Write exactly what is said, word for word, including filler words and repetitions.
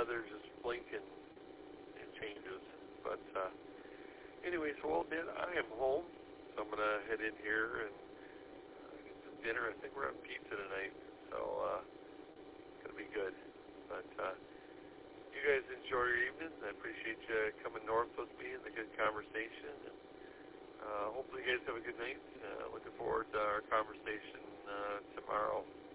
weather just blink and it changes. But uh, anyways, well, Dan, I am home, so I'm going to head in here and uh, get some dinner. I think we're having pizza tonight, so uh, it's going to be good. But uh, you guys enjoy your evening. I appreciate you coming north with me and the good conversation. And uh, hopefully you guys have a good night. Uh, looking forward to our conversation uh, tomorrow.